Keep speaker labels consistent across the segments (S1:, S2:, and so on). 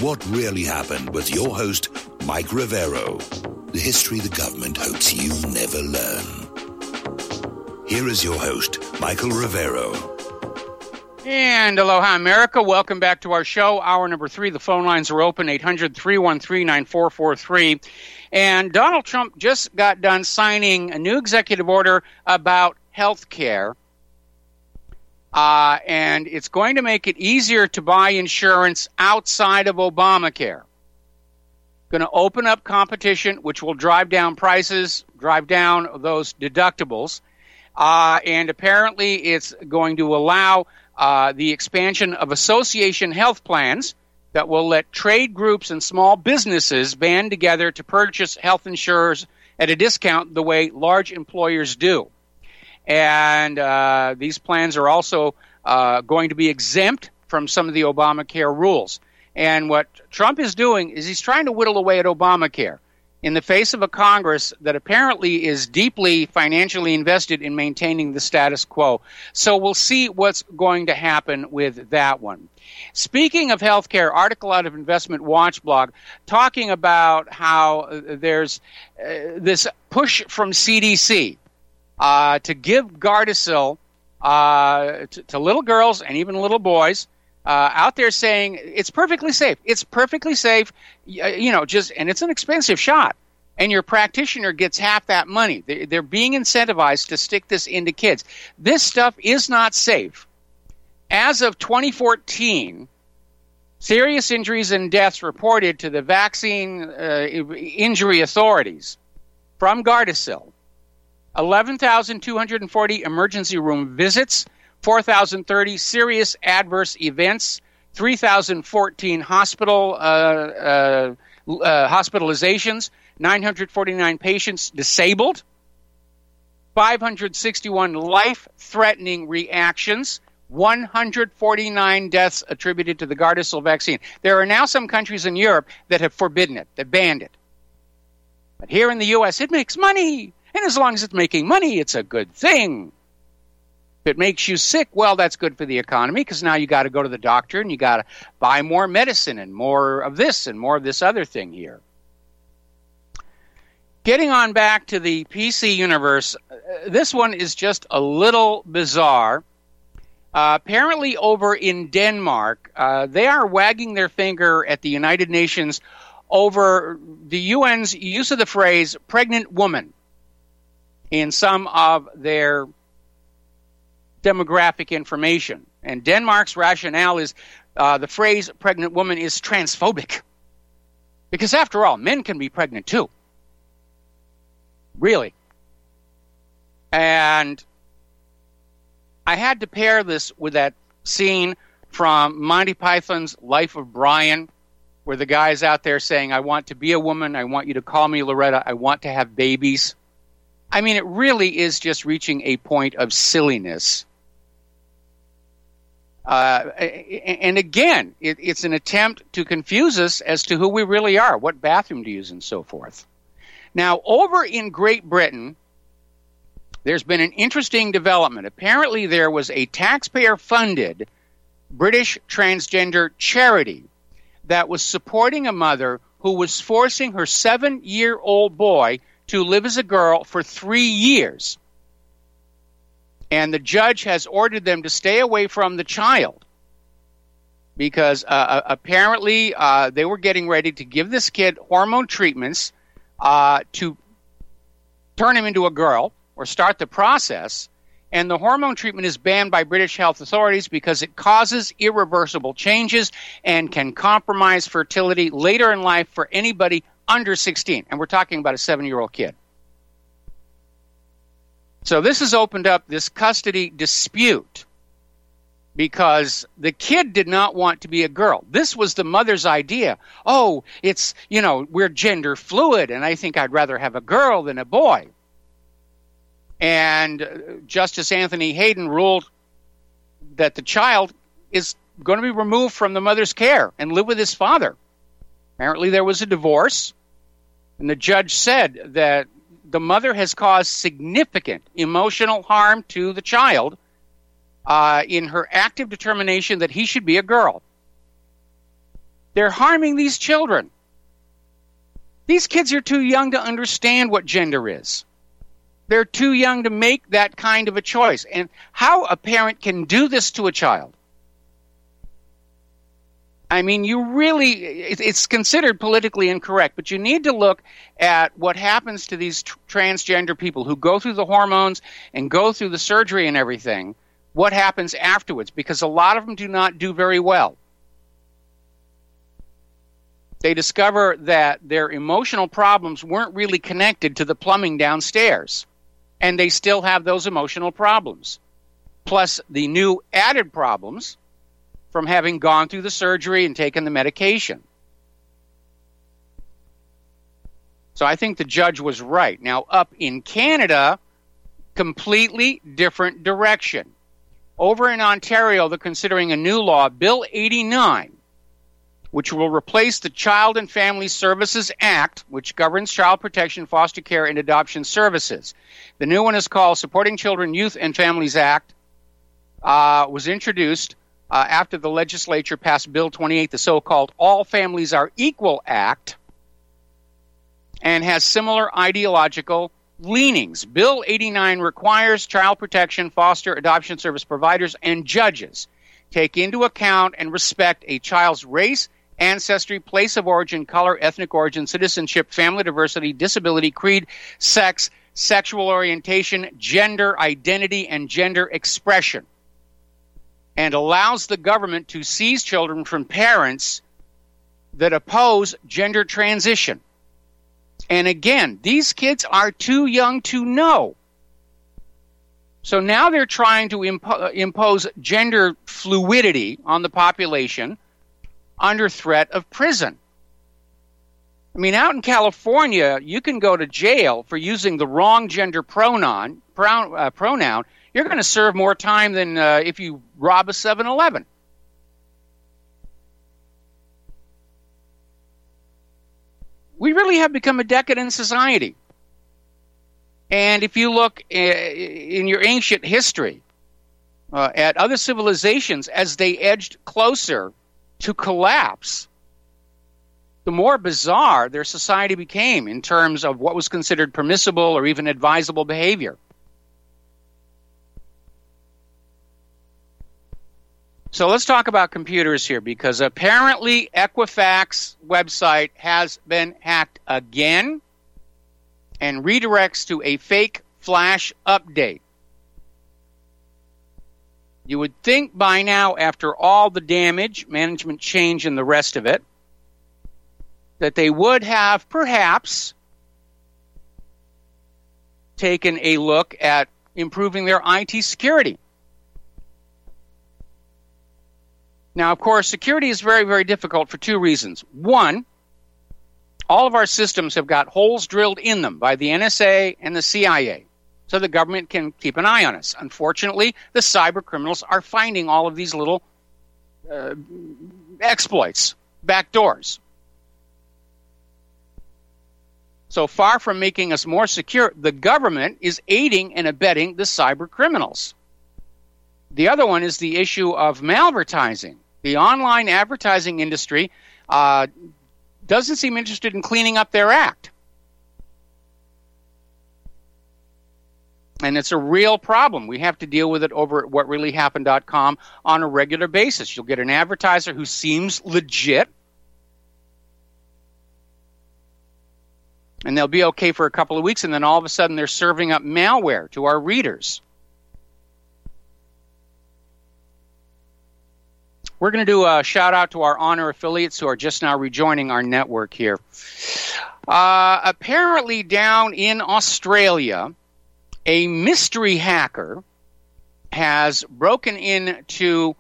S1: What Really Happened with your host, Mike Rivero. The history the government hopes you never learn. Here is your host, Michael Rivero.
S2: And aloha, America. Welcome back to our show. Hour number 3. The phone lines are open, 800-313-9443. And Donald Trump just got done signing a new executive order about health care. And it's going to make it easier to buy insurance outside of Obamacare. Going to open up competition, which will drive down prices, drive down those deductibles. And apparently it's going to allow the expansion of association health plans that will let trade groups and small businesses band together to purchase health insurers at a discount the way large employers do. And these plans are also going to be exempt from some of the Obamacare rules. And what Trump is doing is he's trying to whittle away at Obamacare in the face of a Congress that apparently is deeply financially invested in maintaining the status quo. So we'll see what's going to happen with that one. Speaking of healthcare, article out of Investment Watch blog talking about how there's this push from CDC to give Gardasil to little girls and even little boys out there, saying it's perfectly safe. It's perfectly safe, and it's an expensive shot. And your practitioner gets half that money. They're being incentivized to stick this into kids. This stuff is not safe. As of 2014, serious injuries and deaths reported to the vaccine injury authorities from Gardasil: 11,240 emergency room visits, 4,030 serious adverse events, 3,014 hospitalizations, 949 patients disabled, 561 life-threatening reactions, 149 deaths attributed to the Gardasil vaccine. There are now some countries in Europe that have forbidden it, that banned it. But here in the U.S., it makes money. And as long as it's making money, it's a good thing. If it makes you sick, well, that's good for the economy, because now you got to go to the doctor and you got to buy more medicine and more of this and more of this other thing here. Getting on back to the PC universe, this one is just a little bizarre. Apparently over in Denmark, they are wagging their finger at the United Nations over the UN's use of the phrase pregnant woman in some of their demographic information. And Denmark's rationale is the phrase pregnant woman is transphobic. Because after all, men can be pregnant too. Really. And I had to pair this with that scene from Monty Python's Life of Brian, where the guy's out there saying, I want to be a woman, I want you to call me Loretta, I want to have babies. I mean, it really is just reaching a point of silliness. And again, it's an attempt to confuse us as to who we really are, what bathroom to use, and so forth. Now, over in Great Britain, there's been an interesting development. Apparently, there was a taxpayer-funded British transgender charity that was supporting a mother who was forcing her 7-year-old boy to live as a girl for 3 years. And the judge has ordered them to stay away from the child because apparently they were getting ready to give this kid hormone treatments to turn him into a girl or start the process. And the hormone treatment is banned by British health authorities because it causes irreversible changes and can compromise fertility later in life for anybody under 16. And we're talking about a 7-year-old kid. So this has opened up this custody dispute because the kid did not want to be a girl. This was the mother's idea. Oh, it's, we're gender fluid, and I think I'd rather have a girl than a boy. And Justice Anthony Hayden ruled that the child is going to be removed from the mother's care and live with his father. Apparently there was a divorce, and the judge said that the mother has caused significant emotional harm to the child in her active determination that he should be a girl. They're harming these children. These kids are too young to understand what gender is. They're too young to make that kind of a choice. And how a parent can do this to a child? I mean, it's considered politically incorrect, but you need to look at what happens to these transgender people who go through the hormones and go through the surgery and everything, what happens afterwards, because a lot of them do not do very well. They discover that their emotional problems weren't really connected to the plumbing downstairs, and they still have those emotional problems, plus the new added problems from having gone through the surgery and taken the medication. So I think the judge was right. Now, up in Canada, completely different direction. Over in Ontario, they're considering a new law, Bill 89, which will replace the Child and Family Services Act, which governs child protection, foster care, and adoption services. The new one is called Supporting Children, Youth, and Families Act, was introduced after the legislature passed Bill 28, the so-called All Families Are Equal Act, and has similar ideological leanings. Bill 89 requires child protection, foster, adoption service providers, and judges take into account and respect a child's race, ancestry, place of origin, color, ethnic origin, citizenship, family diversity, disability, creed, sex, sexual orientation, gender identity, and gender expression, and allows the government to seize children from parents that oppose gender transition. And again, these kids are too young to know. So now they're trying to impose gender fluidity on the population under threat of prison. I mean, out in California, you can go to jail for using the wrong gender pronoun. You're going to serve more time than if you rob a 7-Eleven. We really have become a decadent society. And if you look in your ancient history at other civilizations, as they edged closer to collapse, the more bizarre their society became in terms of what was considered permissible or even advisable behavior. So let's talk about computers here, because apparently Equifax website has been hacked again and redirects to a fake flash update. You would think by now, after all the damage, management change, and the rest of it, that they would have perhaps taken a look at improving their IT security. Now, of course, security is very, very difficult for two reasons. One, all of our systems have got holes drilled in them by the NSA and the CIA, so the government can keep an eye on us. Unfortunately, the cyber criminals are finding all of these little exploits, backdoors. So far from making us more secure, the government is aiding and abetting the cyber criminals. The other one is the issue of malvertising. The online advertising industry doesn't seem interested in cleaning up their act. And it's a real problem. We have to deal with it over at whatreallyhappened.com on a regular basis. You'll get an advertiser who seems legit, and they'll be okay for a couple of weeks, and then all of a sudden they're serving up malware to our readers. We're going to do a shout-out to our Honor affiliates who are just now rejoining our network here. Apparently down in Australia, a mystery hacker has broken into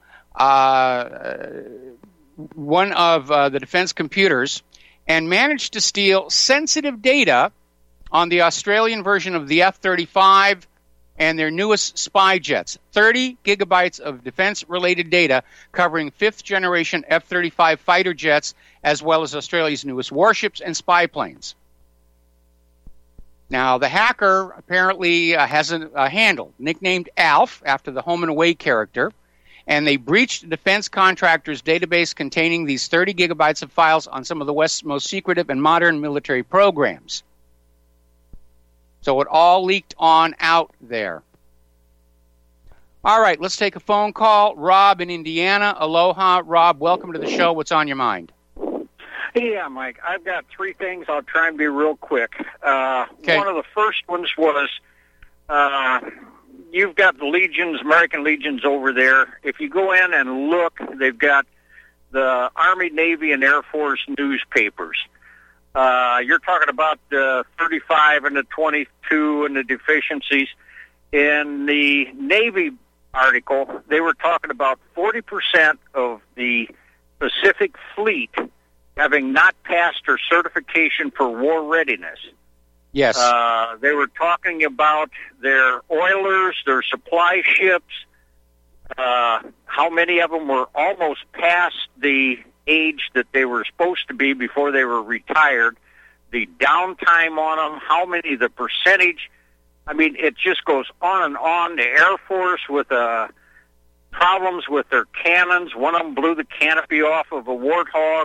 S2: one of the defense computers and managed to steal sensitive data on the Australian version of the F-35 and their newest spy jets. 30 gigabytes of defense-related data covering fifth-generation F-35 fighter jets, as well as Australia's newest warships and spy planes. Now, the hacker apparently has a handle, nicknamed Alf, after the Home and Away character, and they breached the defense contractor's database containing these 30 gigabytes of files on some of the West's most secretive and modern military programs. So it all leaked on out there. All right, let's take a phone call. Rob in Indiana. Aloha. Rob, welcome to the show. What's on your mind?
S3: Yeah, Mike, I've got three things. I'll try and be real quick.
S2: Okay.
S3: One of the first ones was you've got the legions, American legions over there. If you go in and look, they've got the Army, Navy, and Air Force newspapers. You're talking about the 35 and the 22 and the deficiencies. In the Navy article, they were talking about 40% of the Pacific Fleet having not passed their certification for war readiness.
S2: Yes.
S3: They were talking about their oilers, their supply ships, how many of them were almost past the age that they were supposed to be before they were retired, the downtime on them, how many, the percentage. I mean, it just goes on and on. The Air Force with problems with their cannons. One of them blew the canopy off of a Warthog.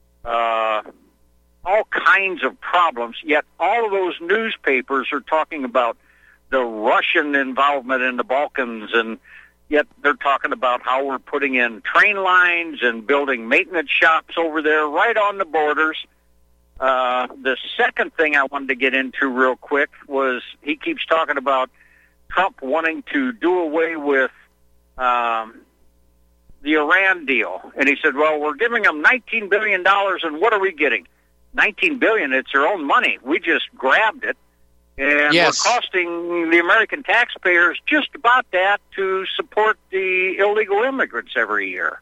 S3: All kinds of problems, yet all of those newspapers are talking about the Russian involvement in the Balkans, and yet they're talking about how we're putting in train lines and building maintenance shops over there right on the borders. The second thing I wanted to get into real quick was he keeps talking about Trump wanting to do away with the Iran deal. And he said, well, we're giving them $19 billion, and what are we getting? $19 billion, it's their own money. We just grabbed it. And
S2: yes,
S3: we're costing the American taxpayers just about that to support the illegal immigrants every year.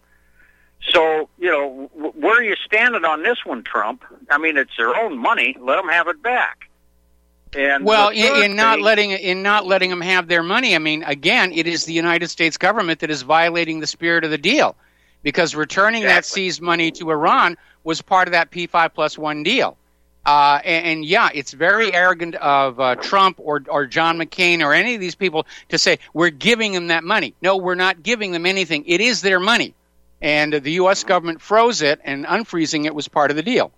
S3: So, you know, where are you standing on this one, Trump? I mean, it's their own money. Let them have it back. And
S2: well, in not letting them have their money, I mean, again, it is the United States government that is violating the spirit of the deal, because returning that seized money to Iran was part of that P5+1 deal. And yeah, it's very arrogant of Trump or John McCain or any of these people to say, we're giving them that money. No, we're not giving them anything. It is their money. And the U.S. government froze it, and unfreezing it was part of the deal.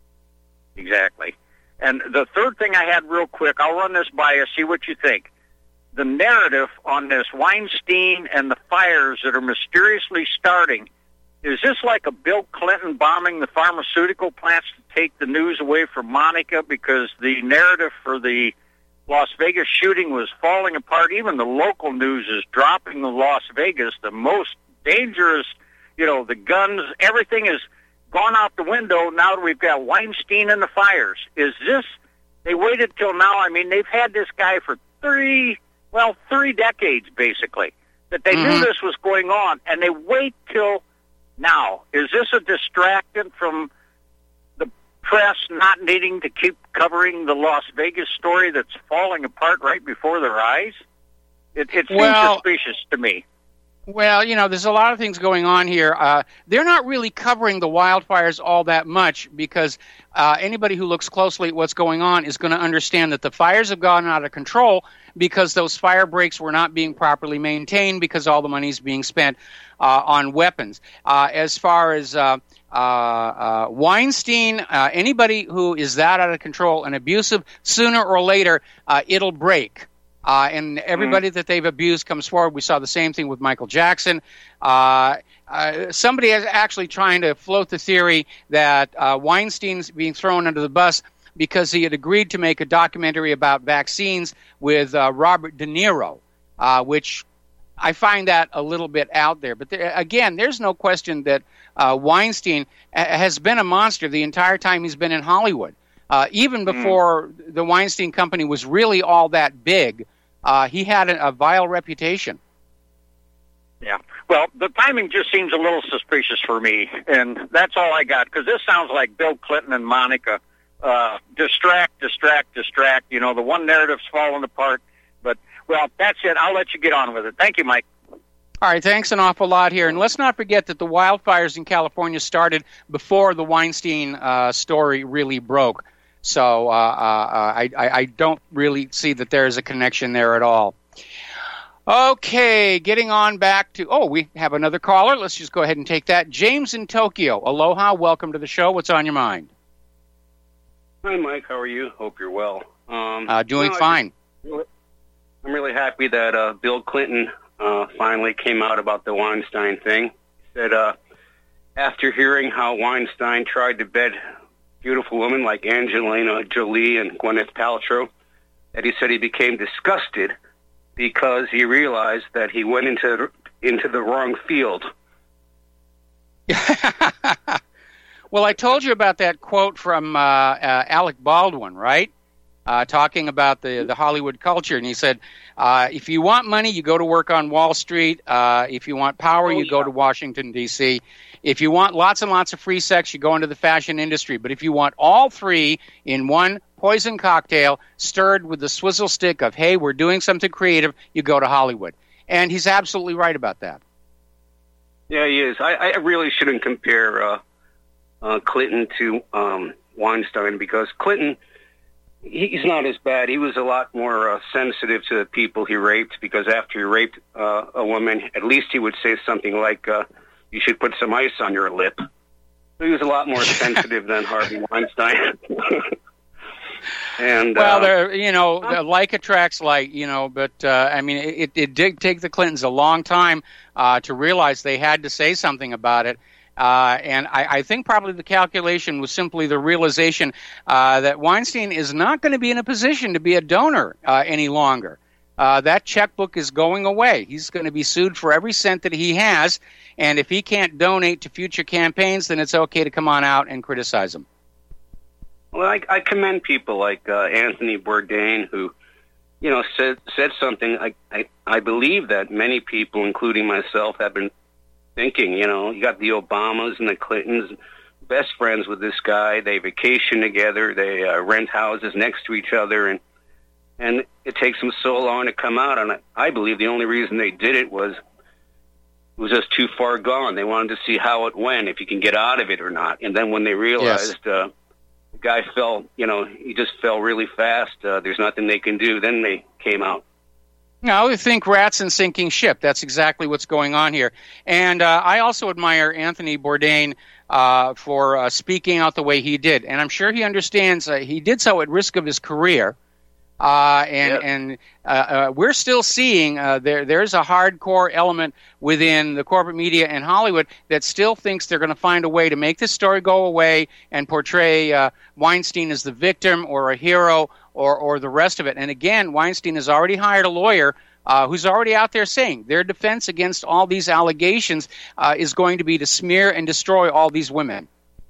S3: Exactly. And the third thing I had real quick, I'll run this by you, see what you think. The narrative on this Weinstein and the fires that are mysteriously starting, is this like a Bill Clinton bombing the pharmaceutical plants to take the news away from Monica, because the narrative for the Las Vegas shooting was falling apart? Even the local news is dropping the Las Vegas, the most dangerous, you know, the guns, everything has gone out the window now that we've got Weinstein and the fires. Is this, they waited till now, I mean, they've had this guy for 3 decades basically, that they knew this was going on, and they wait till now. Is this a distraction from the press not needing to keep covering the Las Vegas story that's falling apart right before their eyes? It seems suspicious to me.
S2: Well, you know, there's a lot of things going on here. They're not really covering the wildfires all that much, because anybody who looks closely at what's going on is going to understand that the fires have gone out of control because those fire breaks were not being properly maintained, because all the money is being spent on weapons. As far as Weinstein, anybody who is that out of control and abusive, sooner or later, it'll break. And everybody that they've abused comes forward. We saw the same thing with Michael Jackson. Somebody is actually trying to float the theory that Weinstein's being thrown under the bus because he had agreed to make a documentary about vaccines with Robert De Niro, which I find that a little bit out there. But again, there's no question that Weinstein has been a monster the entire time he's been in Hollywood. Even before the Weinstein Company was really all that big, he had a vile reputation.
S3: Yeah. Well, the timing just seems a little suspicious for me, and that's all I got, because this sounds like Bill Clinton and Monica. Distract. You know, the one narrative's falling apart. But, well, that's it. I'll let you get on with it. Thank you, Mike.
S2: All right, thanks an awful lot here. And let's not forget that the wildfires in California started before the Weinstein story really broke. So I don't really see that there is a connection there at all. Okay, getting on back to, we have another caller. Let's just go ahead and take that. James in Tokyo. Aloha, welcome to the show. What's on your mind?
S4: Hi, Mike. How are you? Hope you're well.
S2: Doing fine.
S4: I'm really happy that Bill Clinton finally came out about the Weinstein thing. He said after hearing how Weinstein tried to bed beautiful women like Angelina Jolie and Gwyneth Paltrow, that he said he became disgusted because he realized that he went into the wrong field.
S2: Well, I told you about that quote from Alec Baldwin, right? Talking about the Hollywood culture. And he said, if you want money, you go to work on Wall Street. If you want power, you go to Washington, D.C. If you want lots and lots of free sex, you go into the fashion industry. But if you want all three in one poison cocktail stirred with the swizzle stick of, hey, we're doing something creative, you go to Hollywood. And he's absolutely right about that.
S4: Yeah, he is. I really shouldn't compare Clinton to Weinstein, because Clinton, he's not as bad. He was a lot more sensitive to the people he raped, because after he raped a woman, at least he would say something like, you should put some ice on your lip. So he was a lot more sensitive than Harvey Weinstein. And
S2: like attracts like, but I mean, it did take the Clintons a long time to realize they had to say something about it. And I think probably the calculation was simply the realization that Weinstein is not going to be in a position to be a donor any longer. That checkbook is going away. He's going to be sued for every cent that he has. And if he can't donate to future campaigns, then it's okay to come on out and criticize him.
S4: Well, I commend people like Anthony Bourdain, who, said something. I believe that many people, including myself, have been thinking. You got the Obamas and the Clintons, best friends with this guy. They vacation together. They rent houses next to each other, and it takes them so long to come out. And I believe the only reason they did it was just too far gone. They wanted to see how it went, if you can get out of it or not. And then when they realized the guy fell, he just fell really fast. There's nothing they can do. Then they came out.
S2: No, I think rats and sinking ship. That's exactly what's going on here. And I also admire Anthony Bourdain for speaking out the way he did. And I'm sure he understands he did so at risk of his career. And we're still seeing there's a hardcore element within the corporate media and Hollywood that still thinks they're going to find a way to make this story go away and portray Weinstein as the victim or a hero or the rest of it. And again, Weinstein has already hired a lawyer who's already out there saying their defense against all these allegations is going to be to smear and destroy all these women.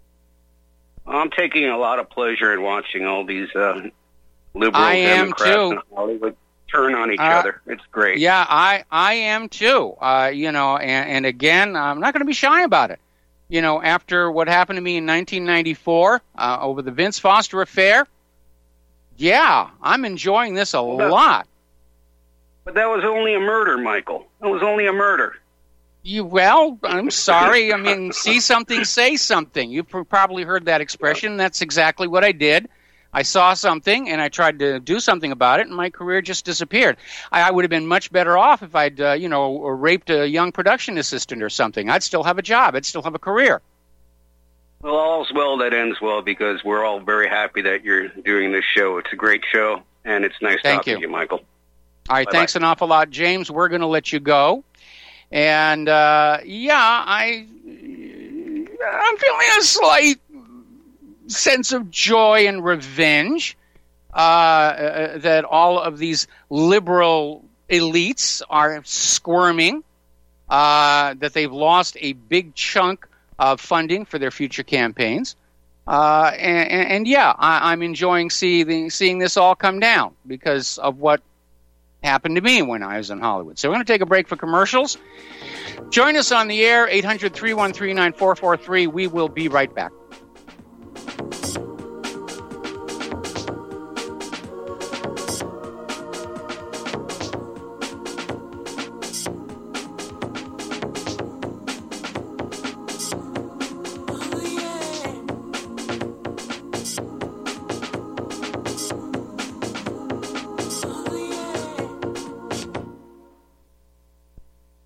S4: I'm taking a lot of pleasure in watching all these liberal Democrats in Hollywood turn on each other. It's great.
S2: Yeah, I am too. And again, I'm not going to be shy about it. After what happened to me in 1994 over the Vince Foster affair, yeah, I'm enjoying this a lot.
S4: But that was only a murder, Michael. That was only a murder.
S2: I'm sorry. I mean, see something, say something. You've probably heard that expression. That's exactly what I did. I saw something, and I tried to do something about it, and my career just disappeared. I would have been much better off if I'd, raped a young production assistant or something. I'd still have a job. I'd still have a career.
S4: Well, all's well that ends well, because we're all very happy that you're doing this show. It's a great show, and it's nice talking to you, Michael.
S2: All right, thanks an awful lot, James. We're going to let you go. And, I'm feeling a slight sense of joy and revenge that all of these liberal elites are squirming, that they've lost a big chunk of funding for their future campaigns. I'm enjoying seeing this all come down because of what happened to me when I was in Hollywood. So we're going to take a break for commercials. Join us on the air, 800-313-9443. We will be right back.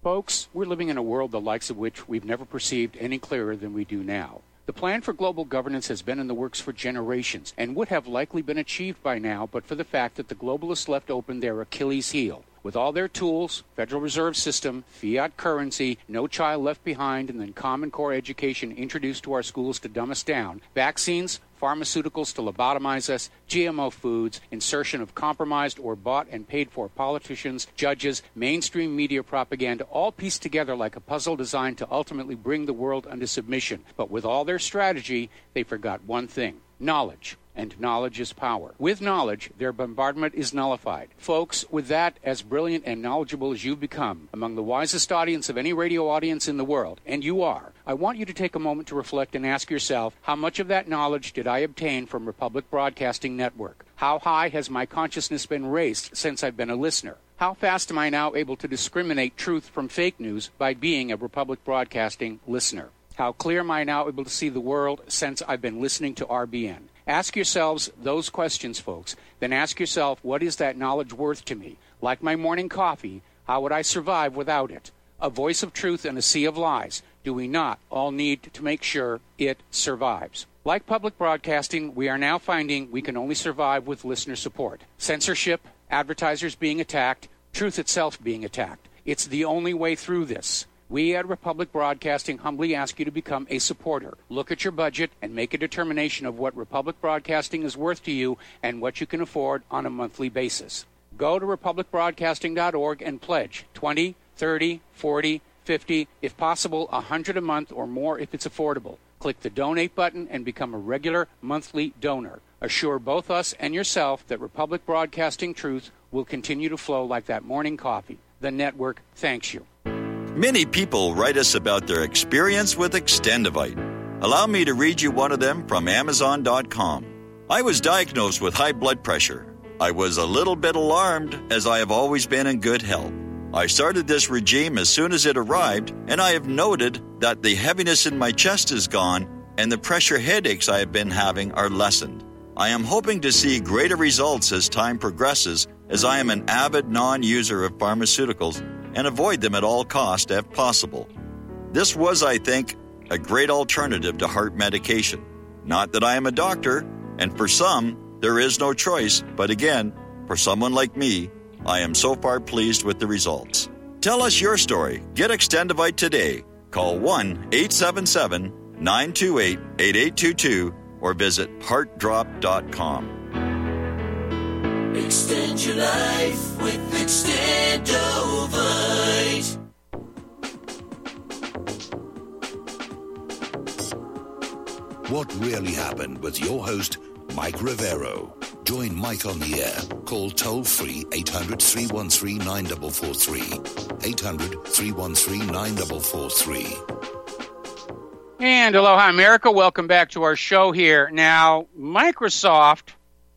S2: Folks, we're living in a world the likes of which we've never perceived any clearer than we do now. The plan for global governance has been in the works for generations and would have likely been achieved by now but for the fact that the globalists left open their Achilles heel. With all their tools, Federal Reserve System, fiat currency, no child left behind, and then Common Core education introduced to our schools to dumb us down, vaccines, pharmaceuticals to lobotomize us, GMO foods, insertion of compromised or bought and paid for politicians, judges, mainstream media propaganda, all pieced together like a puzzle designed to ultimately bring the world under submission. But with all their strategy, they forgot one thing: knowledge. And knowledge is power. With knowledge, their bombardment is nullified. Folks, with that, as brilliant and knowledgeable as you've become, among the wisest audience of any radio audience in the world, and you are, I want you to take a moment to reflect and ask yourself, how much of that knowledge did I obtain from Republic Broadcasting Network? How high has my consciousness been raised since I've been a listener? How fast am I now able to discriminate truth from fake news by being a Republic Broadcasting listener? How clear am I now able to see the world since I've been listening to RBN? Ask yourselves those questions, folks. Then ask yourself, what is that knowledge worth to me? Like my morning coffee, how would I survive without it? A voice of truth in a sea of lies. Do we not all need to make sure it survives? Like public broadcasting, we are now finding we can only survive with listener support. Censorship, advertisers being attacked, truth itself being attacked. It's the only way through this. We at Republic Broadcasting humbly ask you to become a supporter. Look at your budget and make a determination of what Republic Broadcasting is worth to you and what you can afford on a monthly basis. Go to republicbroadcasting.org and pledge $20, $30, $40, $50, if possible, $100 a month or more if it's affordable. Click the donate button and become a regular monthly donor. Assure both us and yourself that Republic Broadcasting truth will continue to flow like that morning coffee. The network thanks you.
S5: Many people write us about their experience with Extendivite. Allow me to read you one of them from Amazon.com. I was diagnosed with high blood pressure. I was a little bit alarmed as I have always been in good health. I started this regime as soon as it arrived, and I have noted that the heaviness in my chest is gone and the pressure headaches I have been having are lessened. I am hoping to see greater results as time progresses, as I am an avid non-user of pharmaceuticals and avoid them at all costs if possible. This was, I think, a great alternative to heart medication. Not that I am a doctor, and for some, there is no choice, but again, for someone like me, I am so far pleased with the results. Tell us your story. Get Extendivite today. Call 1-877-928-8822 or visit heartdrop.com.
S6: Extend your life with Extendovite.
S1: What really happened with your host, Mike Rivero. Join Mike on the air. Call toll-free 800-313-9443. 800-313-9443.
S2: And aloha, America. Welcome back to our show here. Now, Microsoft,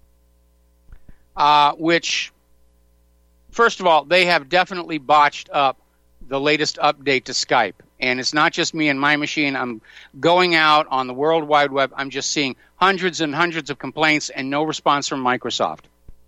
S2: which, first of all, they have definitely botched up the latest update to Skype. And it's not just me and my machine. I'm going out on the World Wide Web. I'm just seeing hundreds and hundreds of complaints and no response from Microsoft.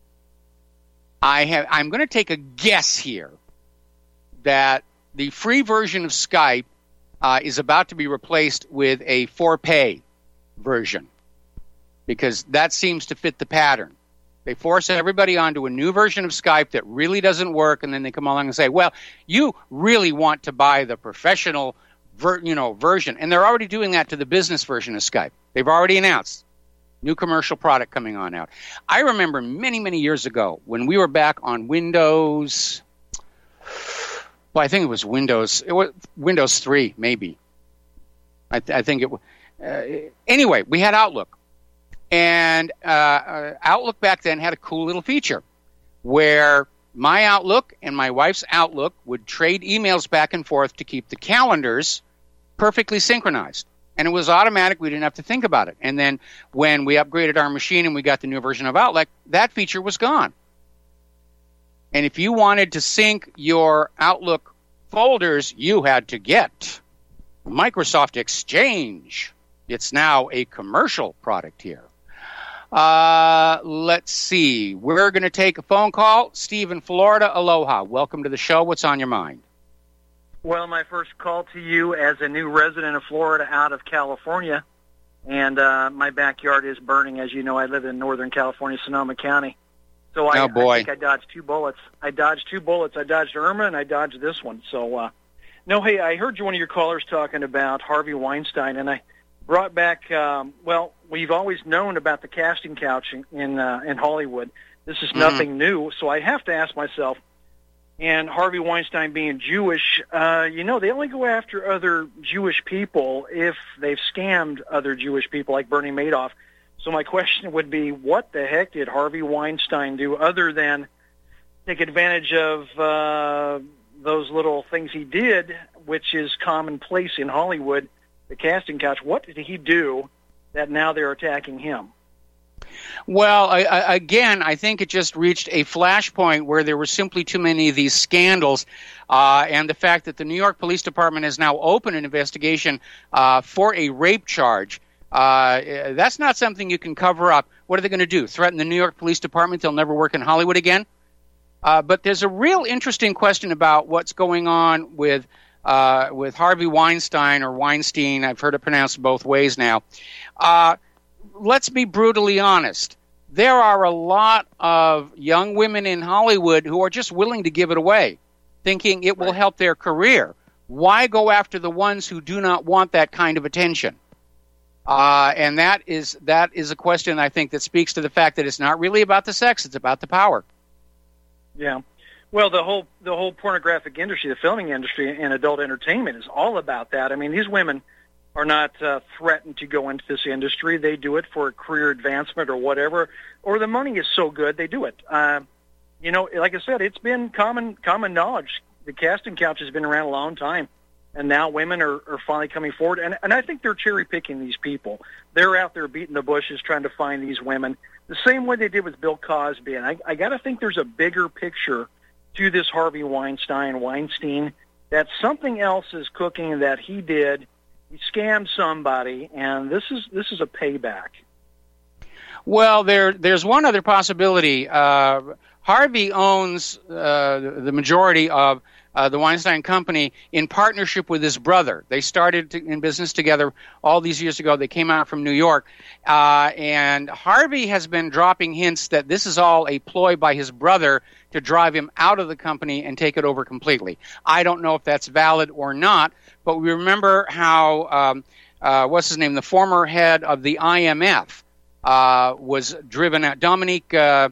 S2: I'm going to take a guess here that the free version of Skype is about to be replaced with a for-pay version, because that seems to fit the pattern. They force everybody onto a new version of Skype that really doesn't work, and then they come along and say, well, you really want to buy the professional version. And they're already doing that to the business version of Skype. They've already announced new commercial product coming on out. I remember many, many years ago when we were back on Windows, well, I think it was Windows 3, maybe. I think it was. Anyway, we had Outlook. And Outlook back then had a cool little feature where my Outlook and my wife's Outlook would trade emails back and forth to keep the calendars perfectly synchronized. And it was automatic. We didn't have to think about it. And then when we upgraded our machine and we got the new version of Outlook, that feature was gone. And if you wanted to sync your Outlook folders, you had to get Microsoft Exchange. It's now a commercial product here. Let's see. We're going to take a phone call. Steve in Florida, aloha. Welcome to the show. What's on your mind?
S7: Well, my first call to you as a new resident of Florida out of California, and my backyard is burning. As you know, I live in Northern California, Sonoma County. So I think I dodged 2 bullets. I dodged Irma, and I dodged this one. So, no, hey, I heard one of your callers talking about Harvey Weinstein, and I brought back, we've always known about the casting couch in Hollywood. This is nothing new, so I have to ask myself, and Harvey Weinstein being Jewish, they only go after other Jewish people if they've scammed other Jewish people like Bernie Madoff. So my question would be, what the heck did Harvey Weinstein do other than take advantage of those little things he did, which is commonplace in Hollywood, the casting couch? What did he do that now they're attacking him?
S2: Well, I think it just reached a flashpoint where there were simply too many of these scandals, and the fact that the New York Police Department has now opened an investigation for a rape charge. That's not something you can cover up. What are they going to do? Threaten the New York Police Department? They'll never work in Hollywood again? But there's a real interesting question about what's going on with Harvey Weinstein or Weinstein. I've heard it pronounced both ways now. Let's be brutally honest. There are a lot of young women in Hollywood who are just willing to give it away, thinking it will help their career. Why go after the ones who do not want that kind of attention? And that is a question, I think, that speaks to the fact that it's not really about the sex, it's about the power.
S7: Yeah. Well, the whole pornographic industry, the filming industry and adult entertainment is all about that. I mean, these women are not threatened to go into this industry. They do it for career advancement or whatever, or the money is so good they do it. Like I said, it's been common knowledge. The casting couch has been around a long time, and now women are finally coming forward. And I think they're cherry-picking these people. They're out there beating the bushes trying to find these women, the same way they did with Bill Cosby. And I got to think there's a bigger picture to this Harvey Weinstein, that something else is cooking that he did. He scammed somebody, and this is a payback.
S2: Well, there's one other possibility. Harvey owns the majority of the Weinstein Company in partnership with his brother. They started in business together all these years ago. They came out from New York. And Harvey has been dropping hints that this is all a ploy by his brother to drive him out of the company and take it over completely. I don't know if that's valid or not, but we remember how, what's his name, the former head of the IMF was driven out. Dominique, I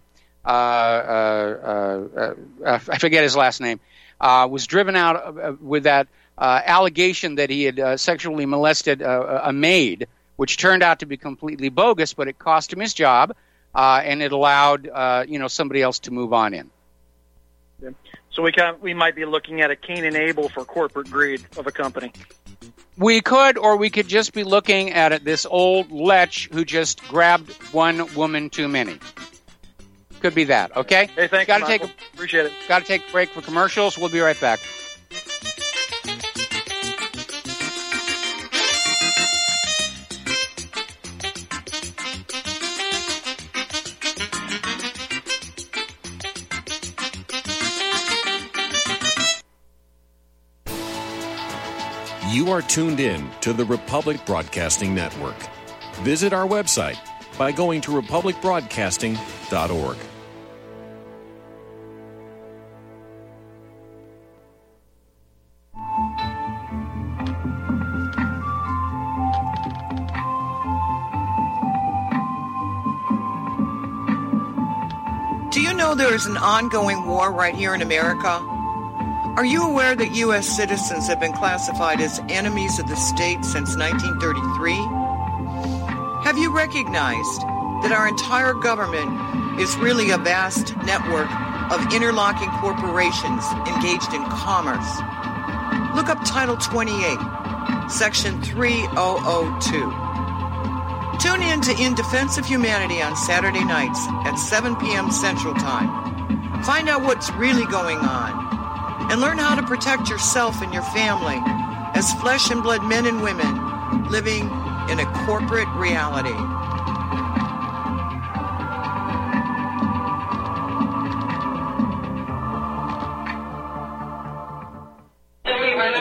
S2: forget his last name, was driven out with that allegation that he had sexually molested a maid, which turned out to be completely bogus, but it cost him his job, and it allowed somebody else to move on in.
S7: Yeah. So we might be looking at a Cain and Abel for corporate greed of a company.
S2: We could, or we could just be looking at this old lech who just grabbed one woman too many. Could be that, okay?
S7: Hey, thanks, Michael. Appreciate it.
S2: Got to take a break for commercials. We'll be right back.
S8: You are tuned in to the Republic Broadcasting Network. Visit our website by going to republicbroadcasting.org.
S9: Do you know there is an ongoing war right here in America? Are you aware that U.S. citizens have been classified as enemies of the state since 1933? Have you recognized that our entire government is really a vast network of interlocking corporations engaged in commerce? Look up Title 28, Section 3002. Tune in to In Defense of Humanity on Saturday nights at 7 p.m. Central Time. Find out what's really going on and learn how to protect yourself and your family as flesh and blood men and women living in a corporate reality.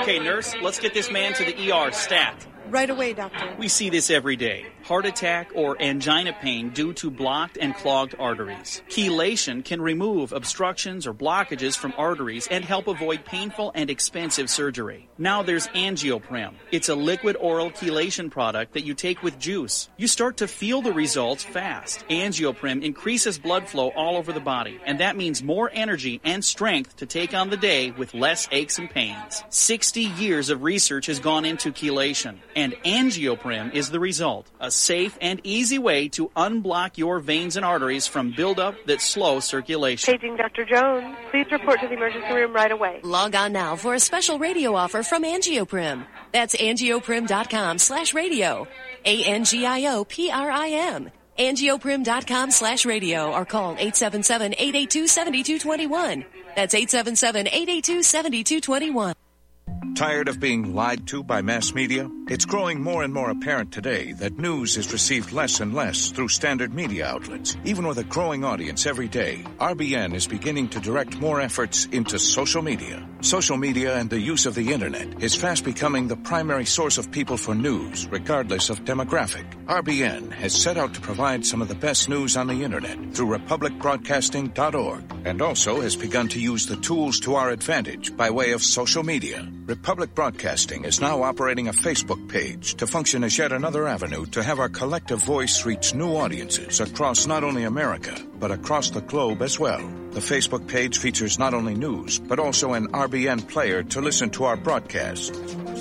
S10: Okay, nurse, let's get this man to the ER stat.
S11: Right away, doctor.
S10: We see this every day. Heart attack or angina pain due to blocked and clogged arteries. Chelation can remove obstructions or blockages from arteries and help avoid painful and expensive surgery. Now there's Angioprim. It's a liquid oral chelation product that you take with juice. You start to feel the results fast. Angioprim increases blood flow all over the body, and that means more energy and strength to take on the day with less aches and pains. 60 years of research has gone into chelation, and Angioprim is the result. A safe and easy way to unblock your veins and arteries from buildup that slow circulation.
S12: Paging Dr. Jones. Please report to the emergency room right away.
S13: Log on now for a special radio offer from Angioprim. That's angioprim.com/radio. ANGIOPRIM. Angioprim.com/radio or call 877-882-7221. That's 877-882-7221.
S14: Tired of being lied to by mass media? It's growing more and more apparent today that news is received less and less through standard media outlets. Even with a growing audience every day, RBN is beginning to direct more efforts into social media. Social media and the use of the internet is fast becoming the primary source of people for news, regardless of demographic. RBN has set out to provide some of the best news on the internet through republicbroadcasting.org, and also has begun to use the tools to our advantage by way of social media. Republic Broadcasting is now operating a Facebook page to function as yet another avenue to have our collective voice reach new audiences across not only America, but across the globe as well. The Facebook page features not only news, but also an RBN player to listen to our broadcast.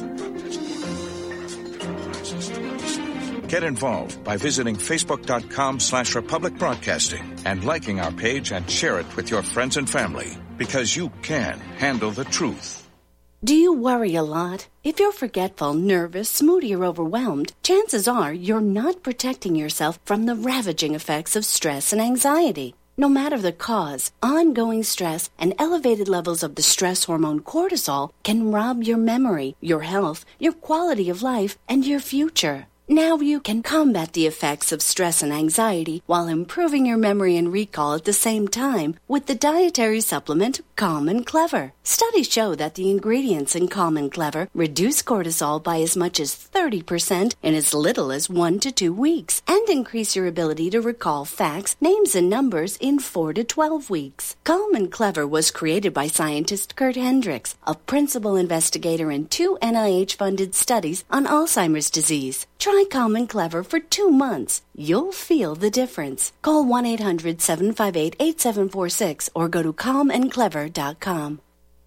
S14: Get involved by visiting facebook.com/Republic Broadcasting and liking our page and share it with your friends and family, because you can handle the truth.
S15: Do you worry a lot? If you're forgetful, nervous, moody, or overwhelmed, chances are you're not protecting yourself from the ravaging effects of stress and anxiety. No matter the cause, ongoing stress and elevated levels of the stress hormone cortisol can rob your memory, your health, your quality of life, and your future. Now you can combat the effects of stress and anxiety while improving your memory and recall at the same time with the dietary supplement Calm and Clever. Studies show that the ingredients in Calm and Clever reduce cortisol by as much as 30% in as little as 1 to 2 weeks and increase your ability to recall facts, names, and numbers in 4 to 12 weeks. Calm and Clever was created by scientist Kurt Hendricks, a principal investigator in 2 NIH-funded studies on Alzheimer's disease. Try Calm and Clever for 2 months. You'll feel the difference. Call 1-800-758-8746 or go to calmandclever.com.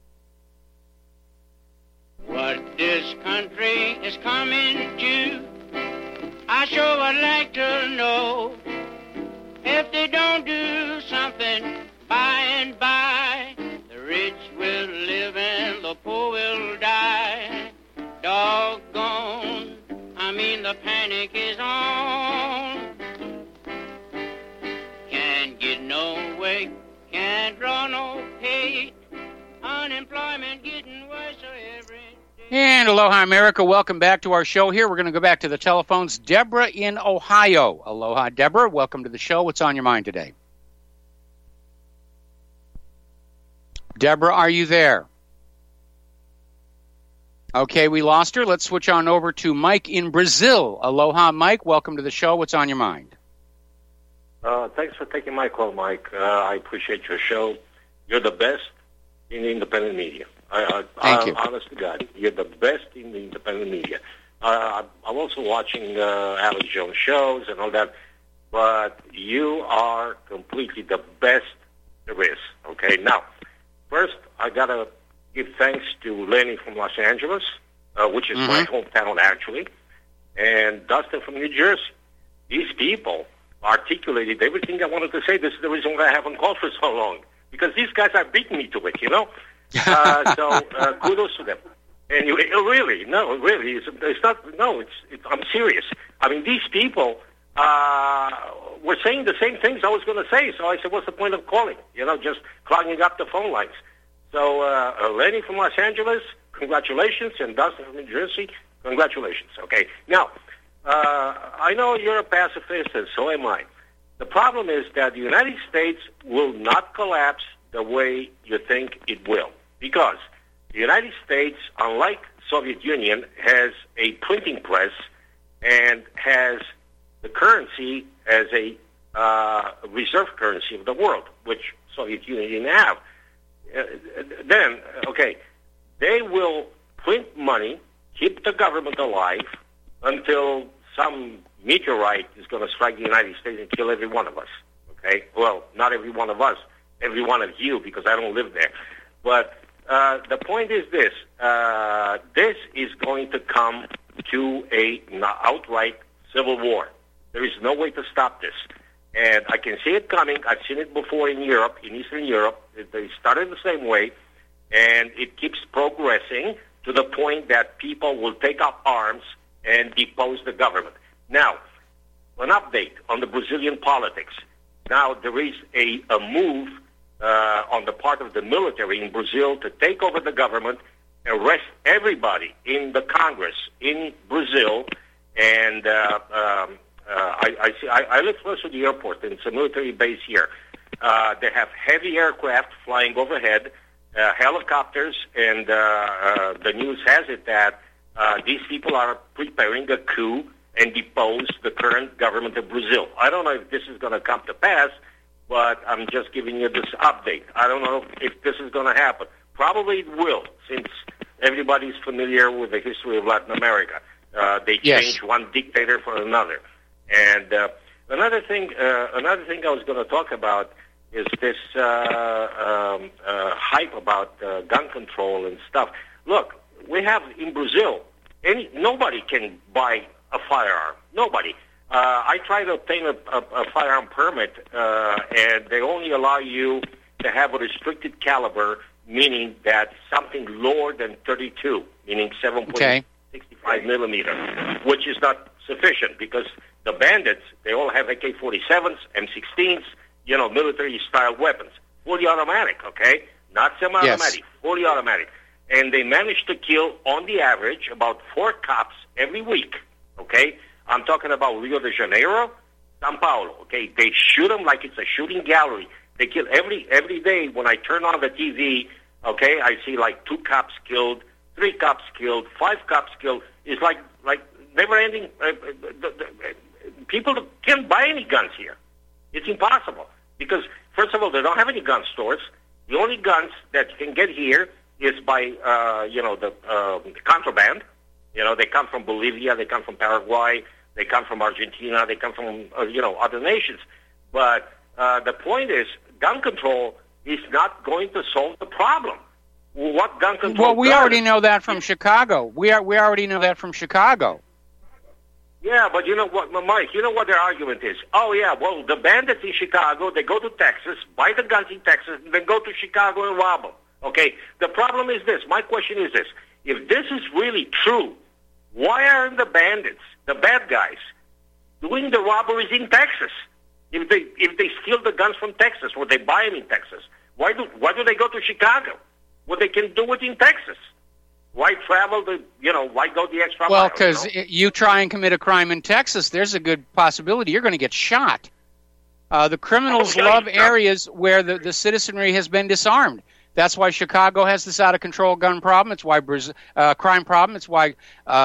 S16: What this country is coming to, I sure would like to know. If they don't do something by and by, the rich will live and the poor will die. Doggone, I mean the panic is on. Can't get no way, can't draw no pay. Unemployment getting worse every day.
S2: And aloha, America. Welcome back to our show here. We're going to go back to the telephones. Deborah in Ohio. Aloha, Deborah. Welcome to the show. What's on your mind today? Deborah, are you there? Okay, we lost her. Let's switch on over to Mike in Brazil. Aloha, Mike. Welcome to the show. What's on your mind?
S17: Thanks for taking my call, Mike. I appreciate your show. You're the best in the independent media.
S2: Thank you.
S17: Honest to God, you're the best in the independent media. I'm also watching Alex Jones shows and all that, but you are completely the best there is. Okay, now, first, I got to give thanks to Lenny from Los Angeles, which is my hometown, actually, and Dustin from New Jersey. These people articulated everything I wanted to say. This is the reason why I haven't called for so long, because these guys are beating me to it, you know? So kudos to them. Anyway, really, it's not, I'm serious. I mean, these people were saying the same things I was going to say, so I said, what's the point of calling? You know, just clogging up the phone lines. So, Lenny from Los Angeles, congratulations, and Dustin from New Jersey, congratulations. Okay, now, I know you're a pacifist, and so am I. The problem is that the United States will not collapse the way you think it will, because the United States, unlike Soviet Union has a printing press and has the currency as a reserve currency of the world, which Soviet Union didn't have. Then, they will print money, keep the government alive until some meteorite is going to strike the United States and kill every one of us. Okay? Well, not every one of us, every one of you, because I don't live there. But the point is this. This is going to come to an outright civil war. There is no way to stop this. And I can see it coming. I've seen it before in Europe, in Eastern Europe. They started the same way, and it keeps progressing to the point that people will take up arms and depose the government. Now, an update on the Brazilian politics. Now, there is a move on the part of the military in Brazil to take over the government, arrest everybody in the Congress in Brazil, and I live close to the airport, and it's a military base here. They have heavy aircraft flying overhead, helicopters, and the news has it that these people are preparing a coup and depose the current government of Brazil. I don't know if this is going to come to pass, but I'm just giving you this update. I don't know if this is going to happen. Probably it will, since everybody's familiar with the history of Latin America. They change one dictator for another. And another thing I was going to talk about is this hype about gun control and stuff. Look, we have in Brazil, nobody can buy a firearm. Nobody. I tried to obtain a firearm permit, and they only allow you to have a restricted caliber, meaning that something lower than 32, meaning 7.65 millimeter, which is not sufficient because the bandits, they all have AK-47s, M16s, military-style weapons. Fully automatic, okay? Not semi-automatic, fully automatic. And they managed to kill, on the average, about 4 cops every week, okay? I'm talking about Rio de Janeiro, São Paulo, okay? They shoot them like it's a shooting gallery. They kill every day when I turn on the TV, okay, I see like 2 cops killed, 3 cops killed, 5 cops killed. It's like never-ending. People can't buy any guns here. It's impossible because, first of all, they don't have any gun stores. The only guns that you can get here is by, the contraband. They come from Bolivia, they come from Paraguay, they come from Argentina, they come from, other nations. But the point is, gun control is not going to solve the problem. What gun control
S2: Well, we already know that from Chicago. We already know that from Chicago.
S17: Yeah, but you know what, Mike, you know what their argument is? Oh, yeah, well, the bandits in Chicago, they go to Texas, buy the guns in Texas, and then go to Chicago and rob them. Okay, the problem is this. My question is this. If this is really true, why aren't the bandits, the bad guys, doing the robberies in Texas? If they steal the guns from Texas or they buy them in Texas, why do they go to Chicago? Well, they can do it in Texas. Why travel why go the extra mile?
S2: Well, because you try and commit a crime in Texas, there's a good possibility you're going to get shot. The criminals love areas where the citizenry has been disarmed. That's why Chicago has this out-of-control gun problem. It's why crime problem. It's why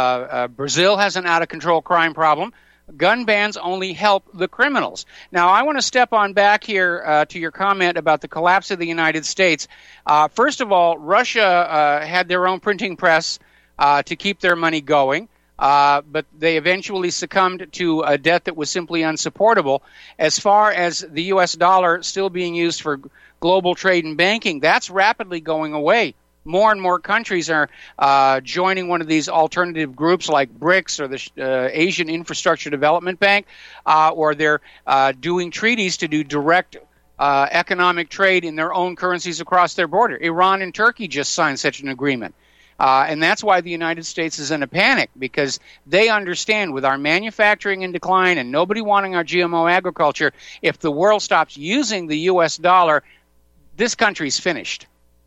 S2: Brazil has an out-of-control crime problem. Gun bans only help the criminals. Now, I want to step on back here to your comment about the collapse of the United States. First of all, Russia had their own printing press to keep their money going, but they eventually succumbed to a debt that was simply unsupportable. As far as the U.S. dollar still being used for global trade and banking, that's rapidly going away. More and more countries are joining one of these alternative groups like BRICS or the Asian Infrastructure Development Bank, or they're doing treaties to do direct economic trade in their own currencies across their border. Iran and Turkey just signed such an agreement. And that's why the United States is in a panic, because they understand with our manufacturing in decline and nobody wanting our GMO agriculture, if the world stops using the U.S. dollar, this country's finished.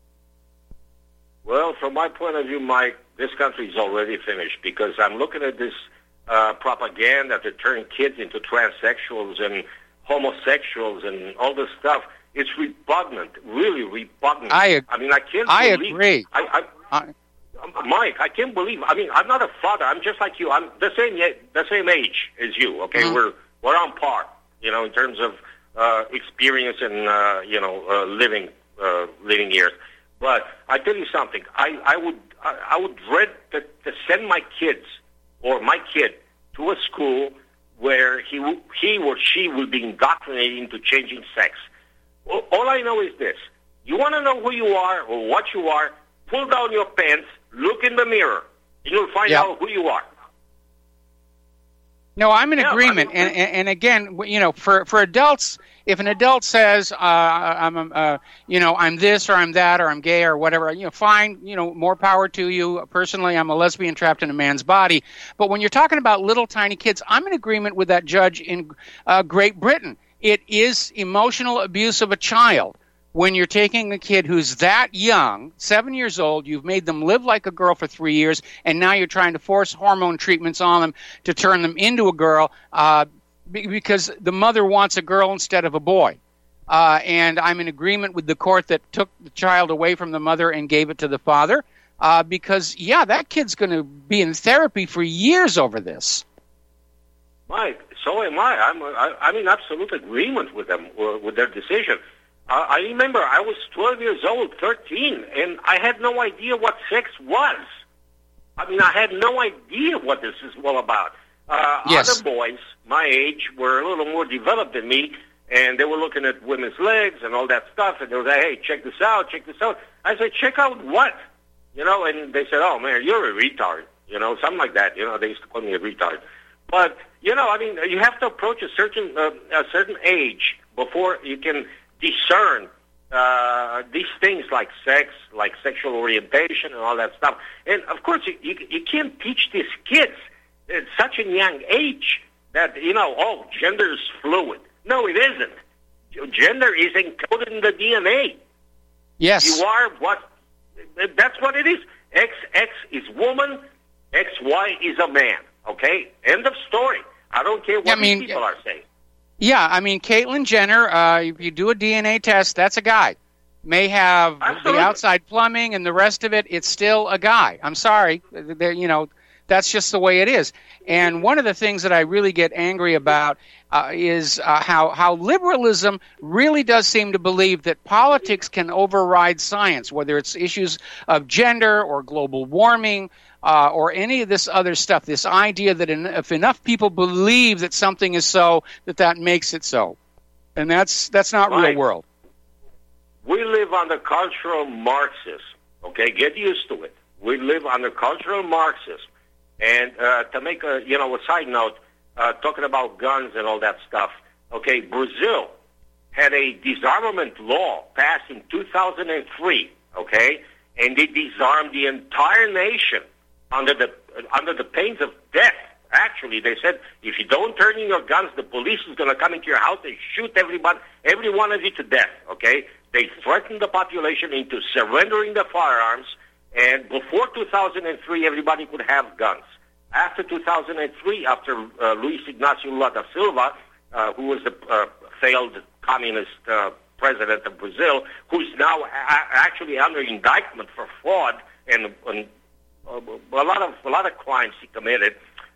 S17: Well, from my point of view, Mike, this country is already finished because I'm looking at this propaganda to turn kids into transsexuals and homosexuals and all this stuff. It's repugnant, really repugnant.
S2: I
S17: mean, I can't
S2: I
S17: believe...
S2: agree.
S17: Mike, I can't believe. I mean, I'm not a father. I'm just like you. I'm the same age as you. Okay, we're on par. In terms of experience and living years. But I tell you something. I would dread to send my kids or my kid to a school where he or she will be indoctrinated into changing sex. All I know is this. You want to know who you are or what you are, pull down your pants, look in the mirror, and you'll find out who you are.
S2: No, I'm in agreement. And again, for adults, if an adult says, I'm this or I'm that or I'm gay or whatever, fine, more power to you. Personally, I'm a lesbian trapped in a man's body. But when you're talking about little tiny kids, I'm in agreement with that judge in Great Britain. It is emotional abuse of a child. When you're taking a kid who's that young, 7 years old, you've made them live like a girl for 3 years, and now you're trying to force hormone treatments on them to turn them into a girl because the mother wants a girl instead of a boy. And I'm in agreement with the court that took the child away from the mother and gave it to the father because, that kid's going to be in therapy for years over this.
S17: Mike, so am I. I'm in absolute agreement with them, with their decision. I remember I was 12 years old, 13, and I had no idea what sex was. I mean, I had no idea what this is all about. Other boys my age were a little more developed than me, and they were looking at women's legs and all that stuff, and they were like, hey, check this out. I said, check out what? And they said, oh, man, you're a retard, something like that. They used to call me a retard. But, you have to approach a certain age before you can discern these things like sex, like sexual orientation and all that stuff. And, of course, you can't teach these kids at such a young age that, gender is fluid. No, it isn't. Gender is encoded in the DNA.
S2: Yes.
S17: You are what... That's what it is. XX is woman, XY is a man. Okay? End of story. I don't care what these people are saying.
S2: Yeah, Caitlyn Jenner, if you do a DNA test, that's a guy. May have the outside plumbing and the rest of it, it's still a guy. I'm sorry. That's just the way it is. And one of the things that I really get angry about is how liberalism really does seem to believe that politics can override science, whether it's issues of gender or global warming or any of this other stuff, this idea that if enough people believe that something is so, that makes it so. And that's not real world.
S17: We live under cultural Marxism, okay? Get used to it. We live under cultural Marxism. And to make a side note, talking about guns and all that stuff, okay, Brazil had a disarmament law passed in 2003, okay? And they disarmed the entire nation under the pains of death. Actually, they said, if you don't turn in your guns, the police is going to come into your house and shoot every one of you to death, okay? They threatened the population into surrendering their firearms, and before 2003, everybody could have guns. After 2003, after Luiz Inácio Lula da Silva, who was the failed communist president of Brazil, who's now actually under indictment for fraud and a lot of crimes he committed.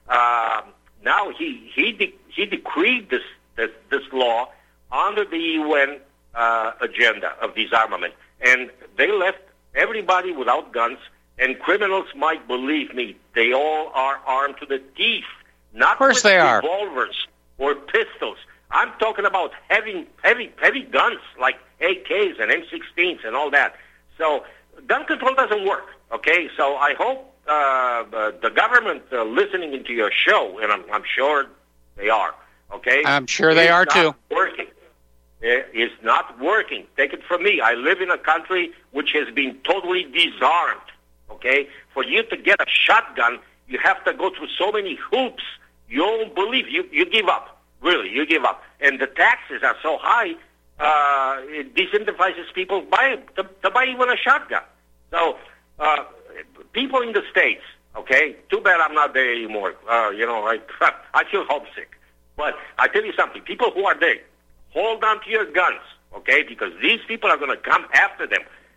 S17: Now he decreed this law under the UN agenda of disarmament, and they left everybody without guns. And criminals might believe me, they all are armed to the teeth, not with revolvers or pistols. I'm talking about heavy guns like AKs and M16s and all that. So gun control doesn't work. Okay, so I hope the government listening into your show, and I'm sure they are. Okay,
S2: I'm sure they are too.
S17: Working. It is not working. Take it from me. I live in a country which has been totally disarmed. Okay, for you to get a shotgun, you have to go through so many hoops. You won't believe. You give up. Really, you give up. And the taxes are so high, it disincentivizes people to buy even a shotgun. So, people in the States, okay, too bad I'm not there anymore. I feel homesick. But I tell you something, people who are there, hold on to your guns, okay, because these people are going to come after them.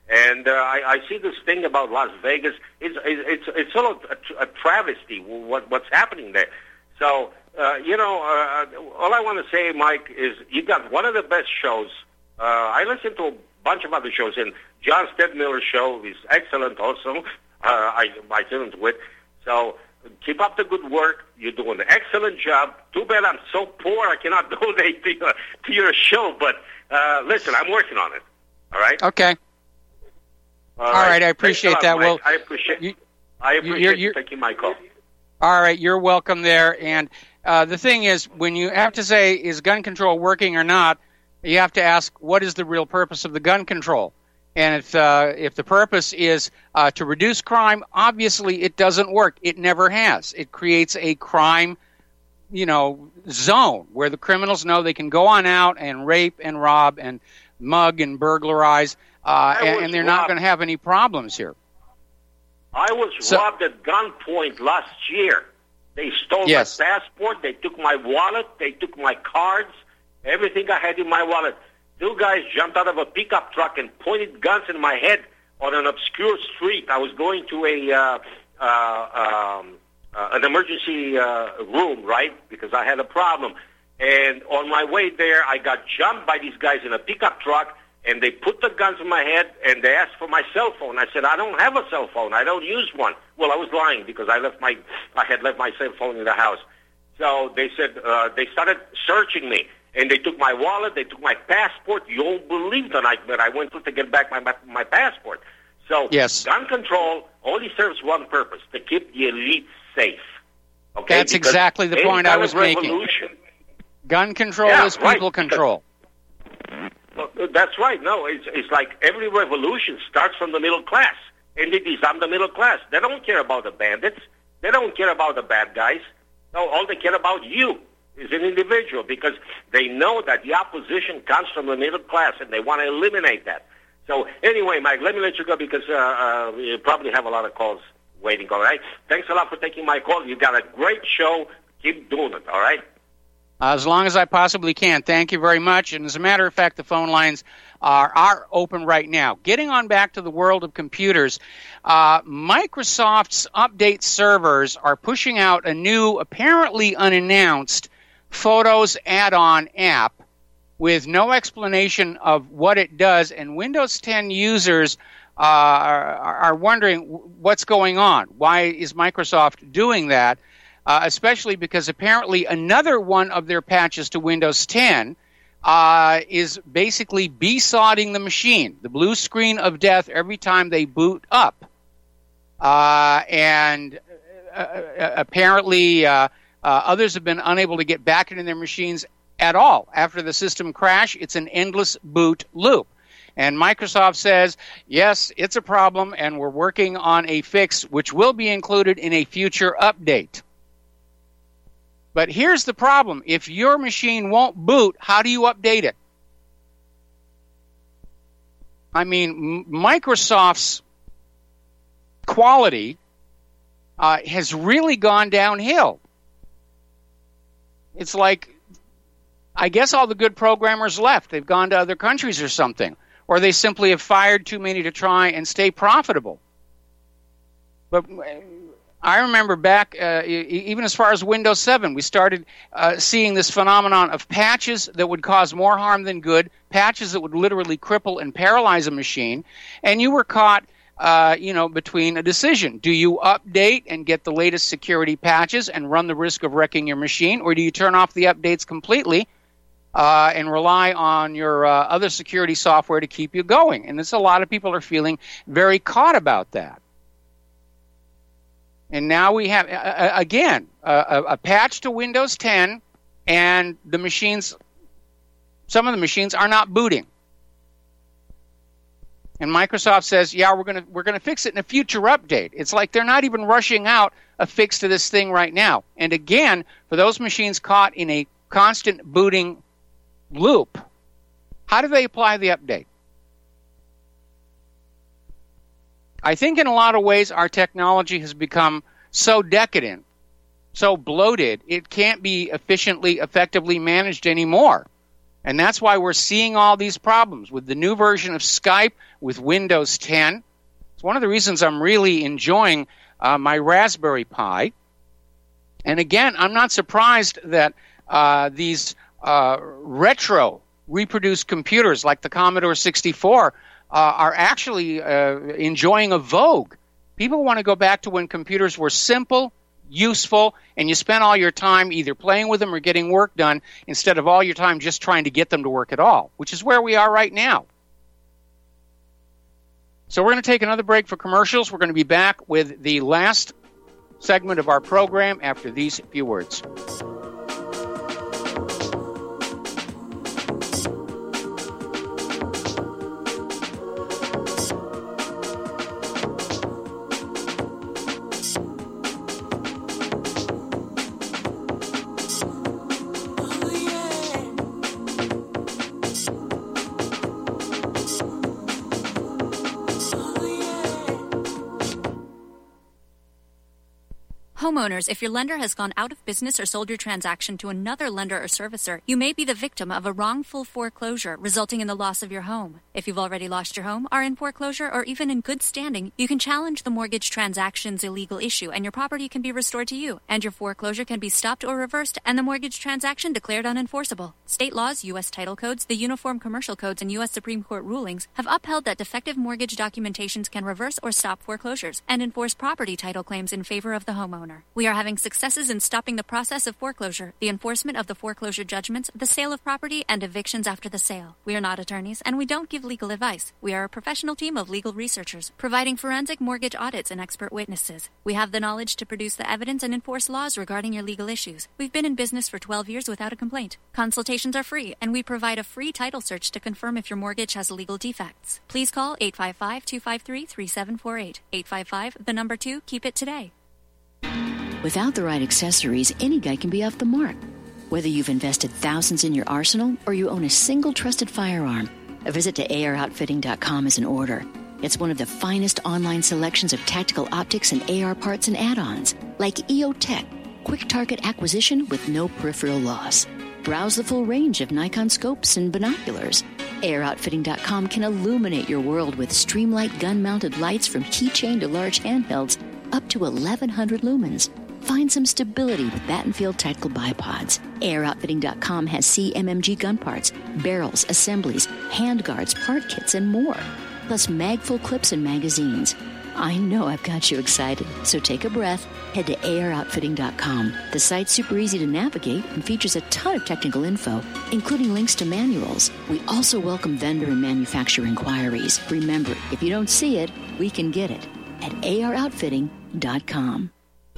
S17: And I see this thing about Las Vegas. It's sort of a travesty what's happening there. So, all I want to say, Mike, is you got one of the best shows. I listen to a bunch of other shows, and John Stedmiller's show is excellent also. I tune into it. So keep up the good work. You're doing an excellent job. Too bad I'm so poor I cannot donate to your show. But listen, I'm working on it. All right?
S2: Okay. All right. I appreciate that.
S17: Mike.
S2: Well,
S17: I appreciate you taking my call.
S2: All right. You're welcome there. And the thing is, when you have to say, is gun control working or not, you have to ask, what is the real purpose of the gun control? And if the purpose is to reduce crime, obviously it doesn't work. It never has. It creates a crime, zone where the criminals know they can go on out and rape and rob and mug and burglarize, and they're not going to have any problems here.
S17: I was robbed at gunpoint last year. They stole my passport. They took my wallet. They took my cards. Everything I had in my wallet. Two guys jumped out of a pickup truck and pointed guns in my head on an obscure street. I was going to an emergency room, right, because I had a problem. And on my way there, I got jumped by these guys in a pickup truck, and they put the guns in my head, and they asked for my cell phone. I said, I don't have a cell phone. I don't use one. Well, I was lying because I had left my cell phone in the house. So they said they started searching me. And they took my wallet, they took my passport. You won't believe the nightmare I went through to get back my passport. So gun control only serves one purpose, to keep the elite safe. Okay?
S2: That's exactly the point I was making. Gun control is people control.
S17: Well, that's right. No, it's like every revolution starts from the middle class. And they disarm the middle class. They don't care about the bandits. They don't care about the bad guys. No, all they care about you is an individual, because they know that the opposition comes from the middle class, and they want to eliminate that. So anyway, Mike, let me let you go, because you probably have a lot of calls waiting, all right? Thanks a lot for taking my call. You got a great show. Keep doing it, all right?
S2: As long as I possibly can. Thank you very much. And as a matter of fact, the phone lines are open right now. Getting on back to the world of computers, Microsoft's update servers are pushing out a new, apparently unannounced, Photos add-on app with no explanation of what it does, and Windows 10 users are wondering what's going on. Why is Microsoft doing that? Especially because apparently another one of their patches to Windows 10 is basically besodding the machine, the blue screen of death every time they boot up. And apparently others have been unable to get back into their machines at all. After the system crash, it's an endless boot loop. And Microsoft says, yes, it's a problem, and we're working on a fix which will be included in a future update. But here's the problem. If your machine won't boot, how do you update it? I mean, Microsoft's quality has really gone downhill. It's like, I guess all the good programmers left. They've gone to other countries or something. Or they simply have fired too many to try and stay profitable. But I remember back, even as far as Windows 7, we started seeing this phenomenon of patches that would cause more harm than good, patches that would literally cripple and paralyze a machine, and you were caught between a decision. Do you update and get the latest security patches and run the risk of wrecking your machine, or do you turn off the updates completely and rely on your other security software to keep you going? And a lot of people are feeling very caught about that. And now we have, again, a patch to Windows 10, and the machines, some of the machines are not booting. And Microsoft says, yeah, we're gonna fix it in a future update. It's like they're not even rushing out a fix to this thing right now. And again, for those machines caught in a constant booting loop, how do they apply the update? I think in a lot of ways our technology has become so decadent, so bloated, it can't be efficiently, effectively managed anymore. And that's why we're seeing all these problems with the new version of Skype, with Windows 10. It's one of the reasons I'm really enjoying my Raspberry Pi. And again, I'm not surprised that these retro reproduced computers like the Commodore 64 are actually enjoying a vogue. People want to go back to when computers were simple, useful, and you spent all your time either playing with them or getting work done instead of all your time just trying to get them to work at all, which is where we are right now. So we're going to take another break for commercials. We're going to be back with the last segment of our program after these few words.
S11: Homeowners, if your lender has gone out of business or sold your transaction to another lender or servicer, you may be the victim of a wrongful foreclosure, resulting in the loss of your home. If you've already lost your home, are in foreclosure, or even in good standing, you can challenge the mortgage transaction's illegal issue, and your property can be restored to you, and your foreclosure can be stopped or reversed, and the mortgage transaction declared unenforceable. State laws, U.S. title codes, the Uniform Commercial Codes, and U.S. Supreme Court rulings have upheld that defective mortgage documentations can reverse or stop foreclosures and enforce property title claims in favor of the homeowner. We are having successes in stopping the process of foreclosure, the enforcement of the foreclosure judgments, the sale of property, and evictions after the sale. We are not attorneys, and we don't give legal advice. We are a professional team of legal researchers, providing forensic mortgage audits and expert witnesses. We have the knowledge to produce the evidence and enforce laws regarding your legal issues. We've been in business for 12 years without a complaint. Consultations are free, and we provide a free title search to confirm if your mortgage has legal defects. Please call 855-253-3748. 855, 2, keep it today.
S18: Without the right accessories, any guy can be off the mark. Whether you've invested thousands in your arsenal or you own a single trusted firearm, a visit to AROutfitting.com is in order. It's one of the finest online selections of tactical optics and AR parts and add-ons, like EOTech, quick target acquisition with no peripheral loss. Browse the full range of Nikon scopes and binoculars. AROutfitting.com can illuminate your world with Streamlight gun-mounted lights from keychain to large handhelds up to 1,100 lumens. Find some stability with Battenfield Tactical Bipods. AirOutfitting.com has CMMG gun parts, barrels, assemblies, handguards, part kits, and more. Plus magful clips and magazines. I know I've got you excited, so take a breath. Head to AirOutfitting.com. The site's super easy to navigate and features a ton of technical info, including links to manuals. We also welcome vendor and manufacturer inquiries. Remember, if you don't see it, we can get it at AirOutfitting.com.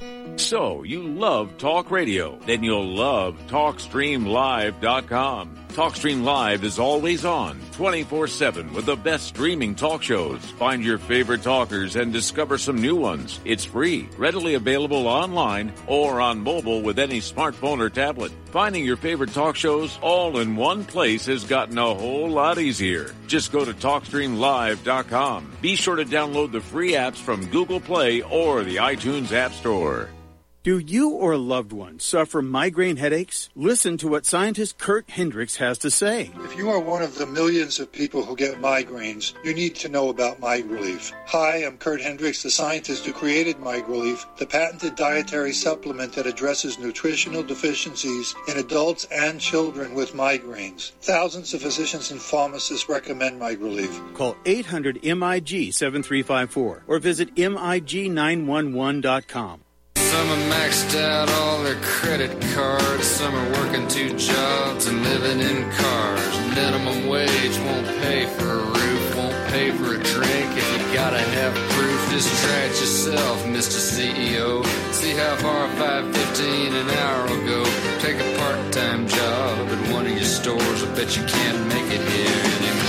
S8: So, you love talk radio? Then you'll love TalkStreamLive.com. TalkStream Live is always on, 24/7, with the best streaming talk shows. Find your favorite talkers and discover some new ones. It's free, readily available online or on mobile with any smartphone or tablet. Finding your favorite talk shows all in one place has gotten a whole lot easier. Just go to TalkStreamLive.com. Be sure to download the free apps from Google Play or the iTunes App Store.
S19: Do you or a loved one suffer migraine headaches? Listen to what scientist Kurt Hendricks has to say.
S20: If you are one of the millions of people who get migraines, you need to know about MigRelief. Hi, I'm Kurt Hendricks, the scientist who created MigRelief, the patented dietary supplement that addresses nutritional deficiencies in adults and children with migraines. Thousands of physicians and pharmacists recommend MigRelief.
S19: Call 800-MIG-7354 or visit MIG911.com.
S21: Some are maxed out all their credit cards. Some are working 2 jobs and living in cars. Minimum wage won't pay for a roof, won't pay for a drink. If you gotta have proof, just try it yourself, Mr. CEO. See how far $5.15 an hour will go. Take a part-time job at one of your stores. I bet you can't make it here anymore.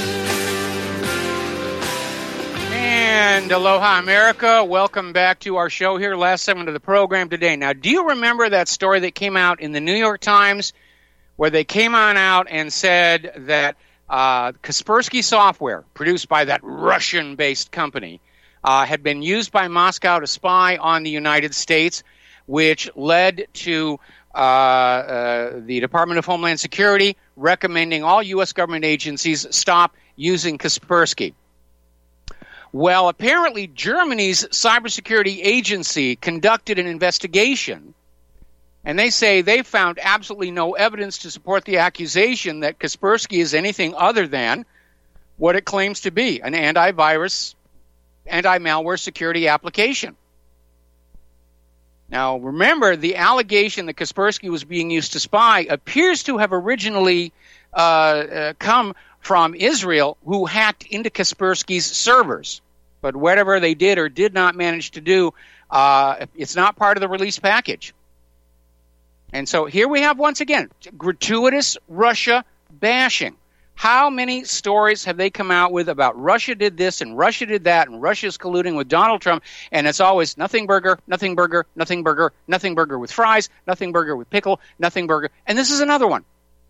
S2: And aloha, America. Welcome back to our show here, last segment of the program today. Now, do you remember that story that came out in the New York Times where they came on out and said that Kaspersky software, produced by that Russian-based company, had been used by Moscow to spy on the United States, which led to the Department of Homeland Security recommending all U.S. government agencies stop using Kaspersky. Well, apparently Germany's cybersecurity agency conducted an investigation, and they say they found absolutely no evidence to support the accusation that Kaspersky is anything other than what it claims to be, an antivirus, anti-malware security application. Now, remember, the allegation that Kaspersky was being used to spy appears to have originally come from Israel, who hacked into Kaspersky's servers. But whatever they did or did not manage to do, it's not part of the release package. And so here we have, once again, gratuitous Russia bashing. How many stories have they come out with about Russia did this and Russia did that and Russia's colluding with Donald Trump, and it's always nothing burger, nothing burger, nothing burger, nothing burger with fries, nothing burger with pickle, nothing burger. And this is another one.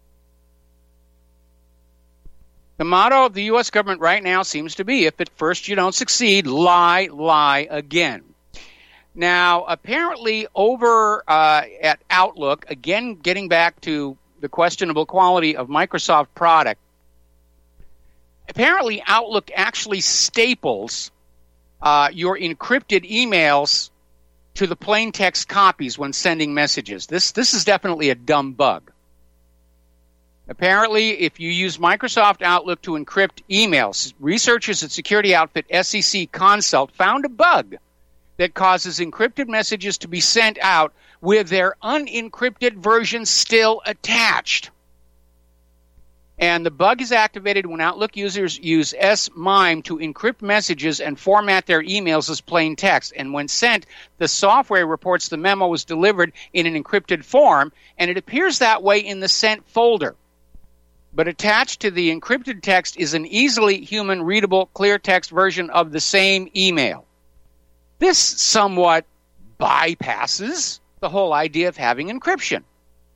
S2: The motto of the U.S. government right now seems to be, if at first you don't succeed, lie, lie again. Now, apparently over at Outlook, again getting back to the questionable quality of Microsoft product, apparently Outlook actually staples your encrypted emails to the plain text copies when sending messages. This is definitely a dumb bug. Apparently, if you use Microsoft Outlook to encrypt emails, researchers at security outfit SEC Consult found a bug that causes encrypted messages to be sent out with their unencrypted version still attached. And the bug is activated when Outlook users use S-MIME to encrypt messages and format their emails as plain text. And when sent, the software reports the memo was delivered in an encrypted form, and it appears that way in the sent folder. But attached to the encrypted text is an easily human-readable, clear text version of the same email. This somewhat bypasses the whole idea of having encryption.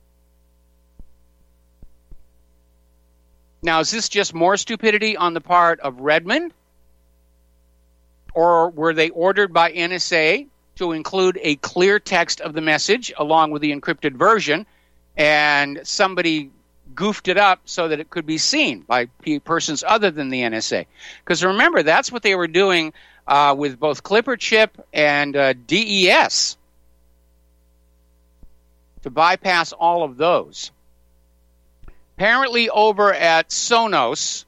S2: Now, is this just more stupidity on the part of Redmond? Or were they ordered by NSA to include a clear text of the message along with the encrypted version, and somebody goofed it up so that it could be seen by persons other than the NSA? Because remember, that's what they were doing with both Clipper Chip and DES, to bypass all of those. Apparently over at Sonos,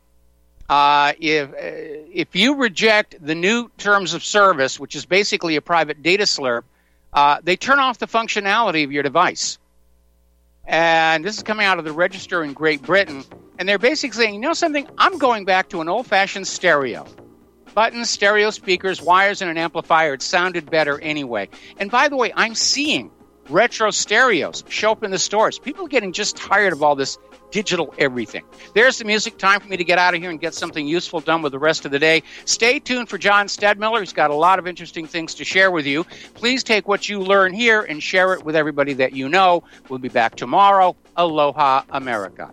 S2: if you reject the new terms of service, which is basically a private data slurp, they turn off the functionality of your device. And this is coming out of the Register in Great Britain. And they're basically saying, you know something? I'm going back to an old-fashioned stereo. Buttons, stereo speakers, wires, and an amplifier. It sounded better anyway. And by the way, I'm seeing retro stereos show up in the stores. People are getting just tired of all this digital everything. There's the music. Time for me to get out of here and get something useful done with the rest of the day. Stay tuned for John Stedmiller. He's got a lot of interesting things to share with you. Please take what you learn here and share it with everybody that you know. We'll be back tomorrow. Aloha, America.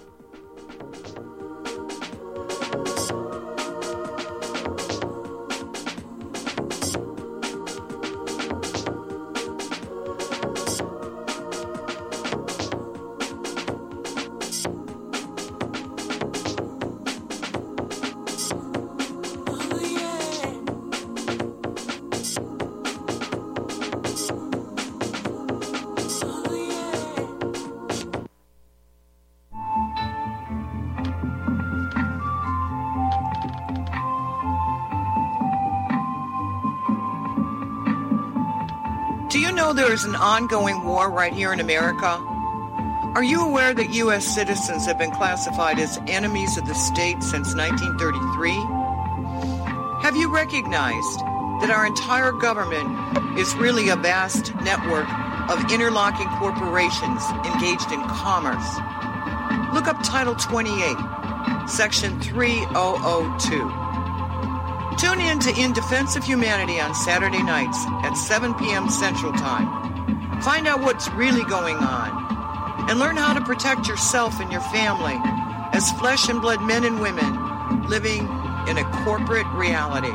S9: There is an ongoing war right here in America. Are you aware that U.S. citizens have been classified as enemies of the state since 1933? Have you recognized that our entire government is really a vast network of interlocking corporations engaged in commerce? Look up Title 28, Section 3002. Tune in to In Defense of Humanity on Saturday nights at 7 p.m. Central Time. Find out what's really going on and learn how to protect yourself and your family as flesh and blood men and women living in a corporate reality.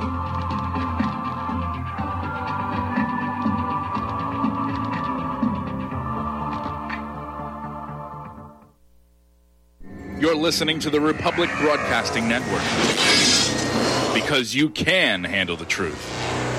S3: You're listening to the Republic Broadcasting Network. Because you can handle the truth.